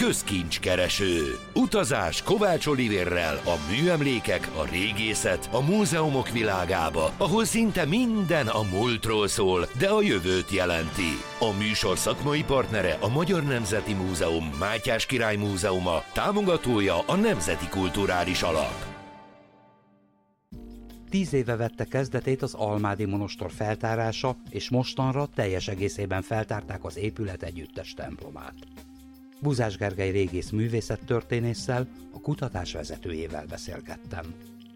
közkincskereső. Utazás Kovács Olivérrel a műemlékek, a régészet, a múzeumok világába, ahol szinte minden a múltról szól, de a jövőt jelenti. A műsor szakmai partnere a Magyar Nemzeti Múzeum, Mátyás Király Múzeuma, támogatója a Nemzeti Kulturális Alap. 10 éve vette kezdetét az almádi monostor feltárása, és mostanra teljes egészében feltárták az épület együttes templomát. Buzás Gergely régész művészettörténésszel, a kutatás vezetőjével beszélgettem.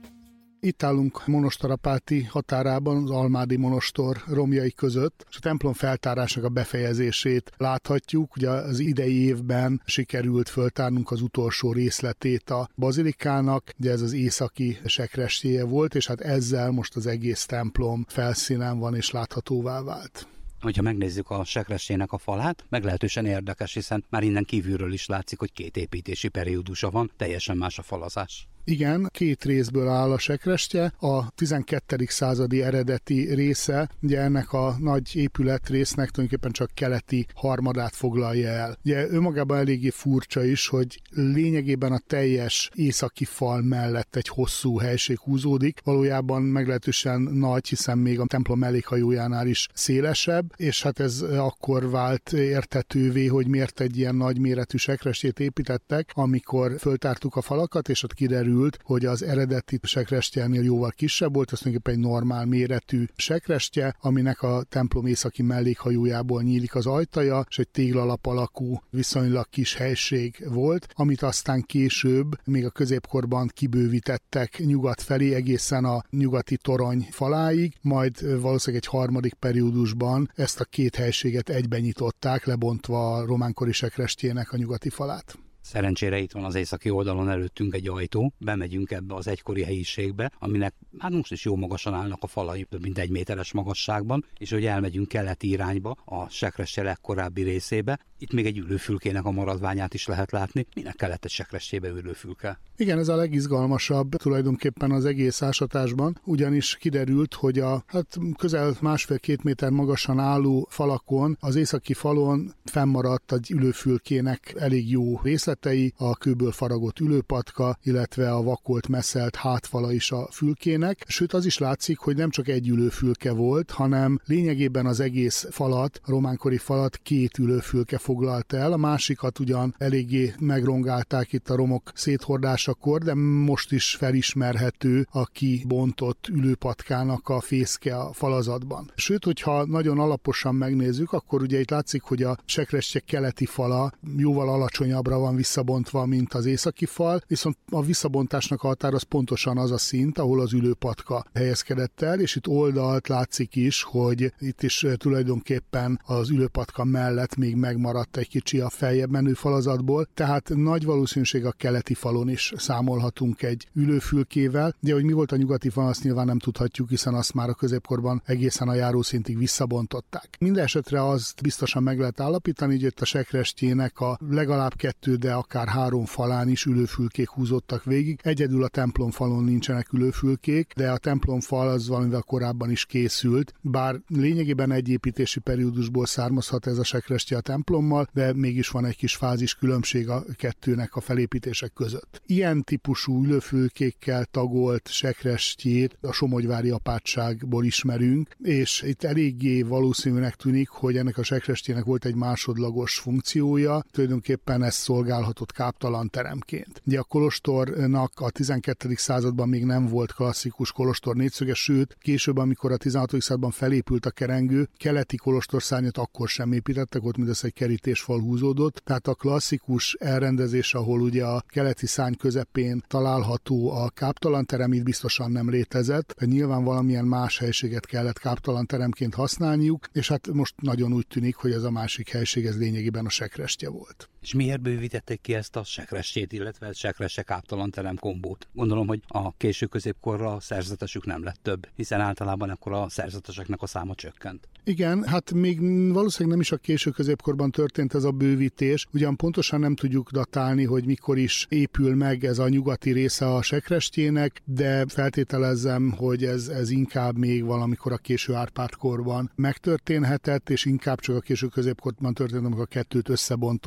Itt állunk Monostorapáti határában, az almádi monostor romjai között, és a templom feltárásnak a befejezését láthatjuk. Ugye az idei évben sikerült föltárnunk az utolsó részletét a bazilikának, ugye ez az északi sekrestjéje volt, és hát ezzel most az egész templom felszínen van és láthatóvá vált. Hogyha megnézzük a sekrestének a falát, meglehetősen érdekes, hiszen már innen kívülről is látszik, hogy 2 építési periódusa van, teljesen más a falazás. Igen, 2 részből áll a sekrestje. A 12. századi eredeti része, ugye ennek a nagy épületrésznek tulajdonképpen csak keleti harmadát foglalja el. Ugye önmagában eléggé furcsa is, hogy lényegében a teljes északi fal mellett egy hosszú helység húzódik, valójában meglehetősen nagy, hiszen még a templom mellékhajójánál is szélesebb, és hát ez akkor vált érthetővé, hogy miért egy ilyen nagy méretű sekrestjét építettek, amikor föltártuk a falakat, és ott kiderült, hogy az eredeti sekrestjénél jóval kisebb volt, ez tulajdonképpen egy normál méretű sekrestje, aminek a templom északi mellékhajójából nyílik az ajtaja, és egy téglalap alakú, viszonylag kis helység volt, amit aztán később, még a középkorban kibővítettek nyugat felé, egészen a nyugati torony faláig, majd valószínűleg egy harmadik periódusban ezt a 2 helységet egyben nyitották, lebontva a románkori sekrestjének a nyugati falát. Szerencsére itt van az északi oldalon előttünk egy ajtó, bemegyünk ebbe az egykori helyiségbe, aminek hát most is jó magasan állnak a falai, több mint 1 méteres magasságban, és hogy elmegyünk keleti irányba, a sekrestje legkorábbi részébe, itt még egy ülőfülkének a maradványát is lehet látni. Minek kellett egy sekrestébe ülőfülke? Igen, ez a legizgalmasabb tulajdonképpen az egész ásatásban, ugyanis kiderült, hogy a közel 1,5-2 méter magasan álló falakon, az északi falon fennmaradt egy ülőfülkének elég jó részletei, a kőből faragott ülőpatka, illetve a vakolt messzelt hátfala is a fülkének. Sőt, az is látszik, hogy nem csak egy ülőfülke volt, hanem lényegében az egész falat, a románkori falat 2 ülőfülke foglalta el. A másikat ugyan eléggé megrongálták itt a romok széthordásakor, de most is felismerhető a kibontott ülőpatkának a fészke a falazatban. Sőt, hogyha nagyon alaposan megnézzük, akkor ugye itt látszik, hogy a sekrestje keleti fala jóval alacsonyabbra van visszabontva, mint az északi fal, viszont a visszabontásnak a határ az pontosan az a szint, ahol az ülőpatka helyezkedett el, és itt oldalt látszik is, hogy itt is tulajdonképpen az ülőpatka mellett még megmaradt egy kicsi a feljebb menő falazatból, tehát nagy valószínűség a keleti falon is számolhatunk egy ülőfülkével, de hogy mi volt a nyugati fal, azt nyilván nem tudhatjuk, hiszen azt már a középkorban egészen a járószintig visszabontották. Mindenesetre azt biztosan meg lehet állapítani, hogy itt a sekrestjének a legalább 2, de akár 3 falán is ülőfülkék húzottak végig. Egyedül a templomfalon nincsenek ülőfülkék, de a templomfal az valamivel korábban is készült, bár lényegében egy építési periódusból származhat ez a sekrestje a templommal, de mégis van egy kis fázis különbség a 2-nek a felépítések között. Ilyen típusú ülőfülkékkel tagolt sekrestjét a somogyvári apátságból ismerünk, és itt eléggé valószínűnek tűnik, hogy ennek a sekrestjének volt egy másodlagos funkciója, tulajdonképpen ez szolgálhatott káptalan teremként. Ugye a kolostornak a 12. században még nem volt klasszikus kolostor négyszöge, sőt, később, amikor a 16. században felépült a kerengő, keleti kolostorszárnyat akkor sem építettek, ott mindössze egy kerítésfal húzódott, tehát a klasszikus elrendezés, ahol ugye a keleti szárny közepén található a káptalanterem, itt biztosan nem létezett, de nyilván valamilyen más helységet kellett káptalanteremként használniuk, és hát most nagyon úgy tűnik, hogy ez a másik helység, ez lényegében a sekrestje volt. És miért bővítették ki ezt a sekrestjét, illetve sekrestje káptalanterem kombót? Gondolom, hogy a késő középkorra a szerzetesük nem lett több, hiszen általában akkor a szerzeteseknek a száma csökkent. Igen, hát még valószínűleg nem is a késő középkorban történt ez a bővítés, ugyan pontosan nem tudjuk datálni, hogy mikor is épül meg ez a nyugati része a sekrestjének, de feltételezem, hogy ez inkább még valamikor a késő Árpád-korban megtörténhetett, és inkább csak a késő középkorban történt, amikor a 2-t összebontották.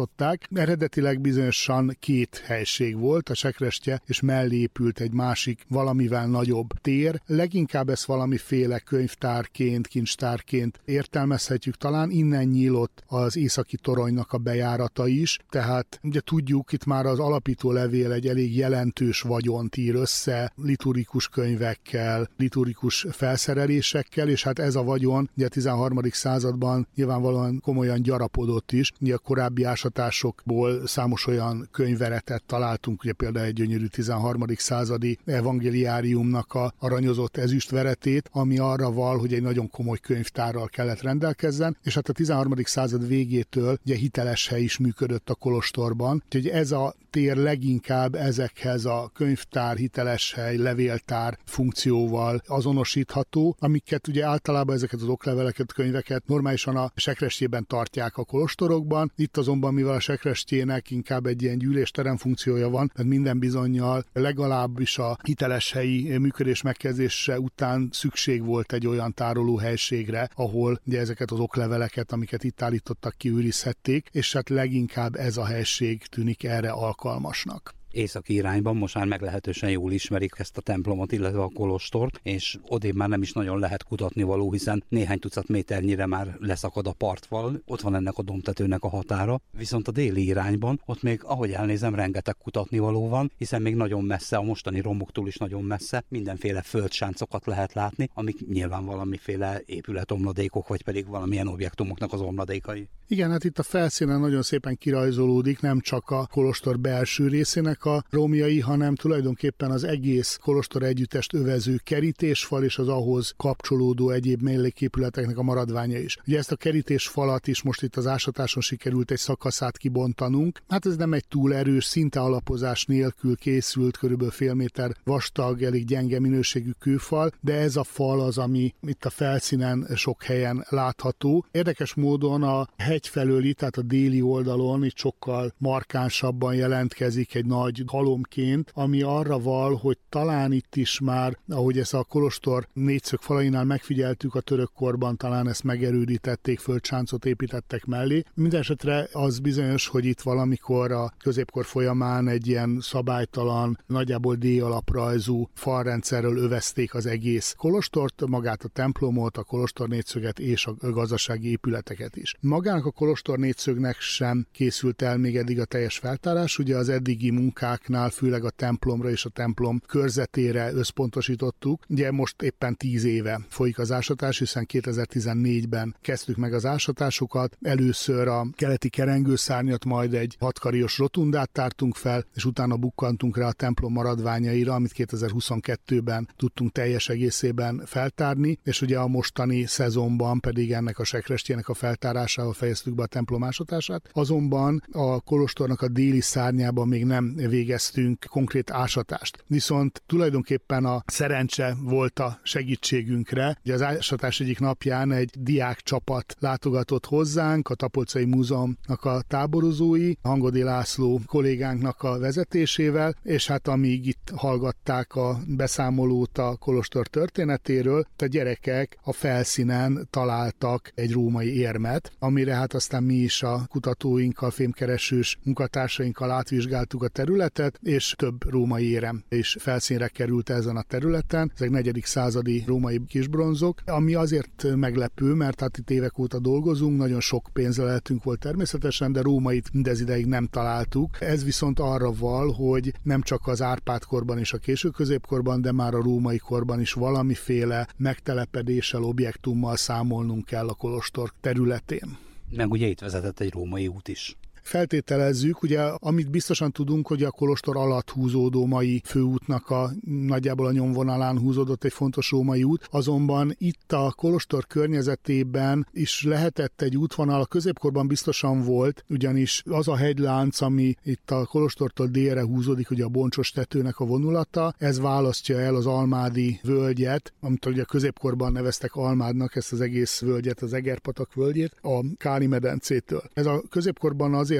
Eredetileg bizonyosan két helység volt, a Sekrestye, és mellé épült egy másik, valamivel nagyobb tér. Leginkább ezt valamiféle könyvtárként, kincstárként értelmezhetjük, talán innen nyílott az északi toronynak a bejárata is, tehát ugye tudjuk, itt már az alapító levél egy elég jelentős vagyont ír össze, liturgikus könyvekkel, liturgikus felszerelésekkel, és hát ez a vagyon ugye a 13. században nyilvánvalóan komolyan gyarapodott is. Ugye a korábbi ásatásokból számos olyan könyveretet találtunk, ugye például egy gyönyörű 13. századi evangeliáriumnak a aranyozott ezüstveretét, ami arra val, hogy egy nagyon komoly könyvtárral kellett rendelkezzen, és hát a 13. század végétől ugye hiteles hely is működött a kolostorban, úgyhogy ez a tér leginkább ezekhez a könyvtár, hiteles hely, levéltár funkcióval azonosítható, amiket ugye általában ezeket az okleveleket, könyveket normálisan a sekrestyében tartják a kolostorokban. Itt azonban, mivel a sekrestyének inkább egy ilyen gyűlésterem funkciója van, tehát minden bizonnyal legalábbis a hiteles helyi működés megkezdése után szükség volt egy olyan tároló helységre, ahol ugye ezeket az okleveleket, amiket itt állítottak ki, őrizhették, és hát leginkább ez a helység tűnik erre alkalmasnak. Északi irányban most már meglehetősen jól ismerik ezt a templomot, illetve a kolostort, és odébb már nem is nagyon lehet kutatni való, hiszen néhány tucat méternyire már leszakad a partval, ott van ennek a dombtetőnek a határa, viszont a déli irányban ott még, ahogy elnézem, rengeteg kutatni való van, hiszen még nagyon messze, a mostani romoktól is nagyon messze, mindenféle földsáncokat lehet látni, amik nyilván valamiféle épületomladékok, vagy pedig valamilyen objektumoknak az omladékai. Igen, hát itt a felszínen nagyon szépen kirajzolódik nem csak a kolostor belső részének a romjai, hanem tulajdonképpen az egész kolostor együttest övező kerítésfal és az ahhoz kapcsolódó egyéb melléképületeknek a maradványa is. Ugye ezt a kerítésfalat is most itt az ásatáson sikerült egy szakaszát kibontanunk. Hát ez nem egy túl erős, szinte alapozás nélkül készült, körülbelül fél méter vastag, elég gyenge minőségű kőfal, de ez a fal az, ami itt a felszínen sok helyen látható. Érdekes módon a hegy felőli, tehát a déli oldalon itt sokkal markánsabban jelentkezik egy nagy halomként, ami arra val, hogy talán itt is már, ahogy ezt a kolostor négyszög falainál megfigyeltük a török korban, talán ezt megerődítették, földsáncot építettek mellé. Mindenesetre az bizonyos, hogy itt valamikor a középkor folyamán egy ilyen szabálytalan, nagyjából D-alaprajzú falrendszerről övezték az egész kolostort, magát a templomot, a kolostor négyszöget és a gazdasági épületeket is. Magának a kolostor négyszögnek sem készült el még eddig a teljes feltárás, ugye az eddigi munkáknál főleg a templomra és a templom körzetére összpontosítottuk. Ugye most éppen 10 éve folyik az ásatás, hiszen 2014-ben kezdtük meg az ásatásokat. Először a keleti kerengőszárnyat, majd egy 6 kariós rotundát tártunk fel, és utána bukkantunk rá a templom maradványaira, amit 2022-ben tudtunk teljes egészében feltárni, és ugye a mostani szezonban pedig ennek a sekrestyének a feltárásával fejeztük be a templom ásatását. Azonban a kolostornak a déli szárnyában még nem végeztünk konkrét ásatást. Viszont tulajdonképpen a szerencse volt a segítségünkre. Ugye az ásatás egyik napján egy diákcsapat látogatott hozzánk, a Tapolcai Múzeumnak a táborozói, Hangodi László kollégánknak a vezetésével, és hát amíg itt hallgatták a beszámolót a kolostor történetéről, a gyerekek a felszínen találtak egy római érmet, amire hát aztán mi is a kutatóinkkal, fémkeresős munkatársainkkal átvizsgáltuk a területet, és több római érem és felszínre került ezen a területen. Ezek 4. századi római kisbronzok, ami azért meglepő, mert hát itt évek óta dolgozunk, nagyon sok pénzleletünk volt természetesen, de rómait mindez ideig nem találtuk. Ez viszont arra val, hogy nem csak az Árpád korban és a késő középkorban, de már a római korban is valamiféle megtelepedéssel, objektummal számolnunk kell a kolostor területén. Meg ugye itt vezetett egy római út is. Feltételezzük, ugye, amit biztosan tudunk, hogy a kolostor alatt húzódó mai főútnak nagyjából a nyomvonalán húzódott egy fontos római út, azonban itt a kolostor környezetében is lehetett egy útvonal, a középkorban biztosan volt, ugyanis az a hegylánc, ami itt a kolostortól délre húzódik, ugye a Boncsos tetőnek a vonulata, ez választja el az Almádi völgyet, amit ugye a középkorban neveztek Almádnak, ezt az egész völgyet, az Egerpatak völgyét, a Káli medencétől. Ez a középkorban azért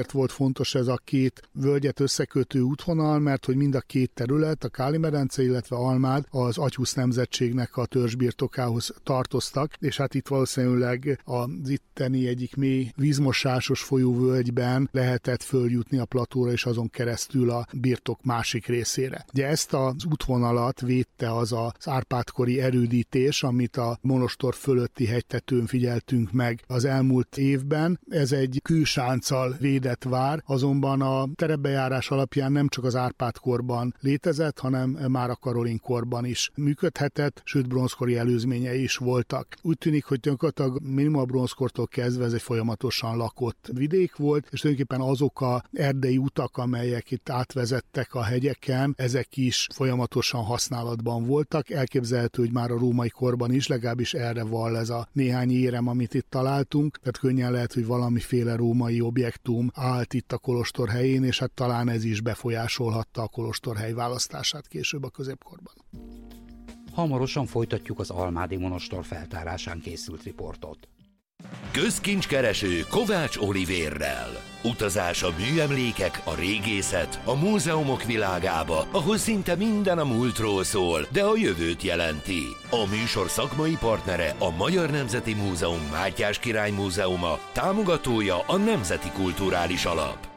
azért volt fontos ez a két völgyet összekötő útvonal, mert hogy mind a két terület, a Káli-medence, illetve Almád az Agyhusz nemzetségnek a törzsbirtokához tartoztak, és hát itt valószínűleg az itteni egyik mély vízmosásos folyóvölgyben lehetett följutni a platóra, és azon keresztül a birtok másik részére. Ugye ezt az útvonalat védte az Árpád-kori erődítés, amit a monostor fölötti hegytetőn figyeltünk meg az elmúlt évben. Ez egy kősánccal védett vár, azonban a terepbejárás alapján nem csak az Árpád-korban létezett, hanem már a Karolin-korban is működhetett, sőt bronzkori előzményei is voltak. Úgy tűnik, hogy gyakorlatilag minimum a bronzkortól kezdve ez egy folyamatosan lakott vidék volt, és tulajdonképpen azok a erdei utak, amelyek itt átvezettek a hegyeken, ezek is folyamatosan használatban voltak. Elképzelhető, hogy már a római korban is, legalábbis erre vall ez a néhány érem, amit itt találtunk, tehát könnyen lehet, hogy valamiféle római objektum állt itt a kolostor helyén, és hát talán ez is befolyásolhatta a kolostor hely választását később a középkorban. Hamarosan folytatjuk az almádi monostor feltárásán készült riportot. Közkincskereső Kovács Olivérrel. Utazás a műemlékek, a régészet, a múzeumok világába, ahol szinte minden a múltról szól, de a jövőt jelenti. A műsor szakmai partnere a Magyar Nemzeti Múzeum Mátyás Király Múzeuma, támogatója a Nemzeti Kulturális Alap.